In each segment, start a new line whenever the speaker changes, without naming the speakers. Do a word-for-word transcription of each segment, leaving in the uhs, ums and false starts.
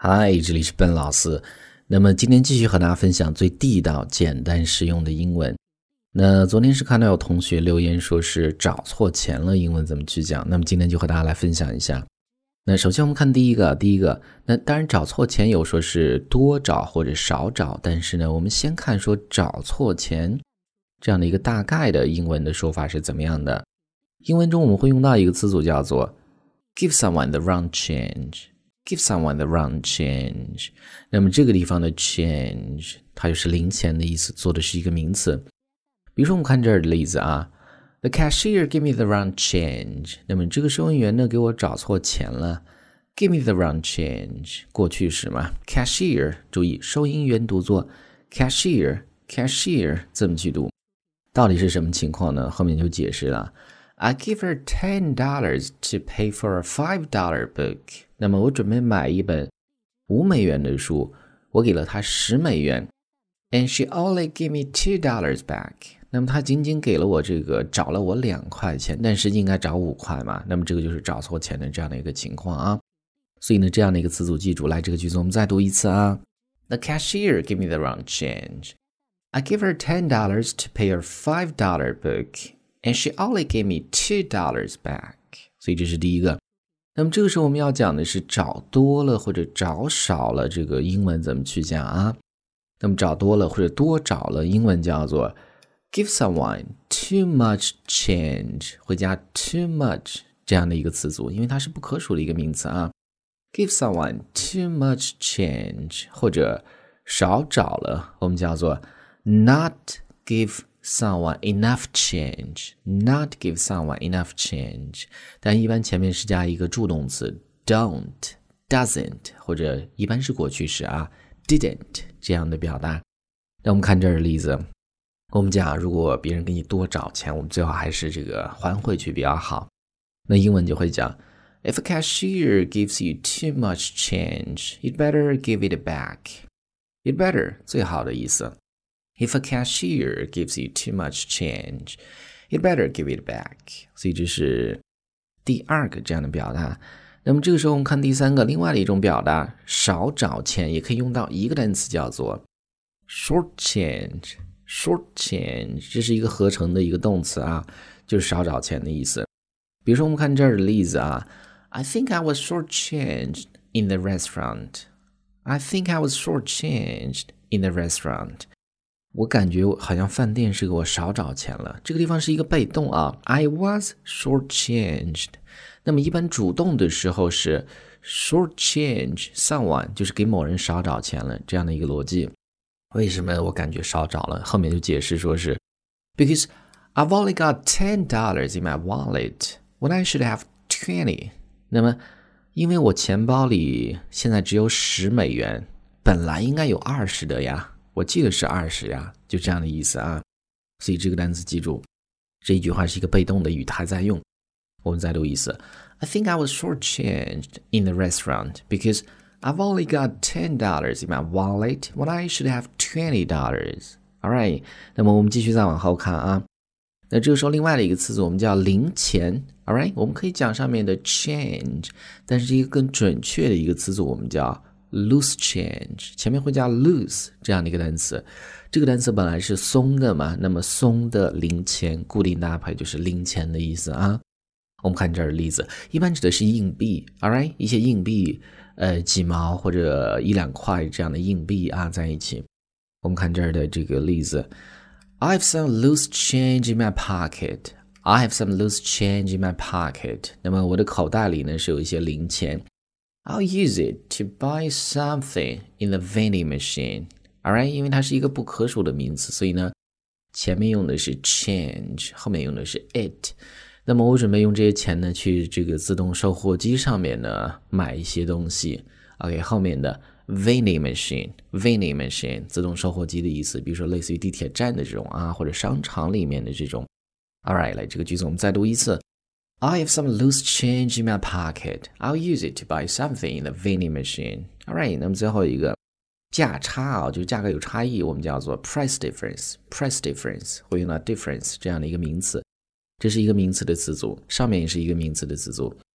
嗨，这里是笨老师。那么今天继续和大家分享最地道、简单实用的英文。那昨天是看到有同学留言说是找错钱了，英文怎么去讲？那么今天就和大家来分享一下。那首先我们看第一个，第一个，那当然找错钱有说是多找或者少找，但是呢，我们先看说找错钱这样的一个大概的英文的说法是怎么样的。英文中我们会用到一个词组叫做 give someone the wrong change。Give someone the wrong change。 那么这个地方的 change 它就是零钱的意思，做的是一个名词。比如说我们看这儿的例子啊 The cashier gave me the wrong change。 那么这个收银员呢给我找错钱了。 Give me the wrong change 过去式嘛， cashier 注意收银员读作 cashier cashier 这么去读，到底是什么情况呢？后面就解释了。I give her ten dollars to pay for a five dollar book。 那么我准备买一本五美元的书，我给了她十美元。 And she only gave me two dollars back。 那么她仅仅给了我这个找了我两块钱，但实际应该找五块嘛，那么这个就是找错钱的这样的一个情况啊。所以呢这样的一个词组记住，来这个句子我们再读一次啊。 The cashier gave me the wrong change。 I give her ten dollars to pay her five dollar book。And she only gave me two dollars back。 所以这是第一个。那么这个时候我们要讲的是找多了或者找少了，这个英文怎么去讲啊？那么找多了或者多找了，英文叫做 give someone too much change， 会加 too much 这样的一个词组，因为它是不可数的一个名词啊。give someone too much change， 或者少找了，我们叫做 not give someone enough change， not give someone enough change， 但一般前面是加一个助动词 don't doesn't， 或者一般是过去式啊 didn't 这样的表达。那我们看这儿的例子，我们讲如果别人给你多找钱，我们最好还是这个还回去比较好。那英文就会讲 If a cashier gives you too much change, you'd better give it back。 You'd better 最好的意思。If a cashier gives you too much change, you'd better give it back。 所以这是第二个这样的表达。那么这个时候我们看第三个，另外的一种表达，少找钱也可以用到一个单词叫做 short change。 short change 这是一个合成的一个动词啊，就是少找钱的意思。比如说我们看这儿的例子啊 I think I was short-changed in the restaurant。 I think I was short-changed in the restaurant。我感觉好像饭店是给我少找钱了，这个地方是一个被动啊 I was short-changed。 那么一般主动的时候是 short-change someone， 就是给某人少找钱了，这样的一个逻辑。为什么我感觉少找了？后面就解释说是 Because I've only got ten dollars in my wallet when I should have twenty。 那么因为我钱包里现在只有十美元，本来应该有二十的呀，我记得是二十呀，就这样的意思啊。所以这个单词记住，这一句话是一个被动的语态在用。我们再读一次 I think I was short-changed in the restaurant because I've only got ten dollars in my wallet when I should have twenty dollars。 Alright， 那么我们继续再往后看啊。那这个时候另外的一个词组我们叫零钱。 Alright， 我们可以讲上面的 change， 但是一个更准确的一个词组我们叫loose change， 前面会加 loose 这样的一个单词。这个单词本来是松的嘛，那么松的零钱固定搭配就是零钱的意思啊。我们看这儿的例子，一般指的是硬币 alright， 一些硬币呃几毛或者一两块这样的硬币啊在一起。我们看这儿的这个例子 I have some loose change in my pocket。 I have some loose change in my pocket。 那么我的口袋里呢是有一些零钱I'll use it to buy something in the vending machine。 Alright， 因为它是一个不可数的名词，所以呢前面用的是 change， 后面用的是 it。 那么我准备用这些钱呢去这个自动售货机上面呢买一些东西。 OK， 后面的 vending machine vending machine 自动售货机的意思，比如说类似于地铁站的这种啊，或者商场里面的这种。 Alright， 来这个句子我们再读一次I have some loose change in my pocket. I'll use it to buy something in the vending machine. Alright， 那么最后一个价差啊，就是价格有差异，我们叫做 price difference。 price difference 会用到 difference 这样的一个名词，这是一个名词的词组，上面也是一个名词的词组。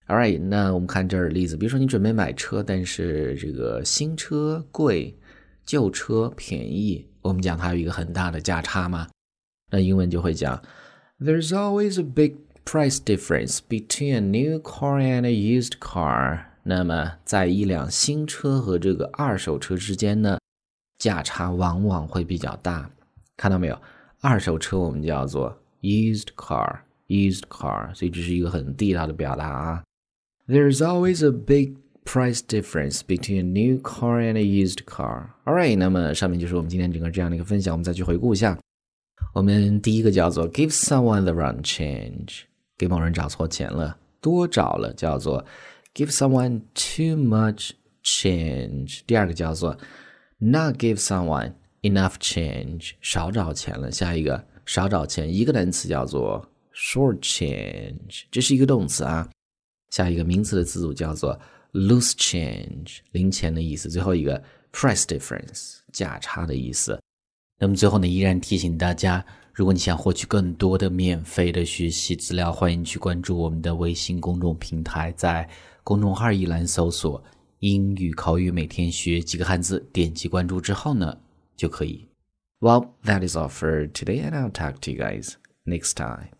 Alright， 那我们看这儿的例子，比如说你准备买车，但是这个新车贵，旧车便宜，我们讲它有一个很大的价差嘛，那英文就会讲 There's always a big price difference between a new car and a used car。 那么在一辆新车和这个二手车之间呢，价差往往会比较大。看到没有，二手车我们叫做 used car used car， 所以这是一个很地道的表达啊。There's always a big price difference between a new car and a used car. Alright， 那么上面就是我们今天整个这样的一个分享，我们再去回顾一下。我们第一个叫做 give someone the wrong change， 给某人找错钱了，多找了叫做 give someone too much change。 第二个叫做 not give someone enough change， 少找钱了，下一个少找钱，一个单词叫做 short change， 这是一个动词啊。下一个名词的词组叫做 loose change， 零钱的意思。最后一个 price difference， 价差的意思。那么最后呢，依然提醒大家，如果你想获取更多的免费的学习资料，欢迎去关注我们的微信公众平台，在公众号一栏搜索英语口语每天学几个汉字，点击关注之后呢，就可以。Well, that is all for today, and I'll talk to you guys next time.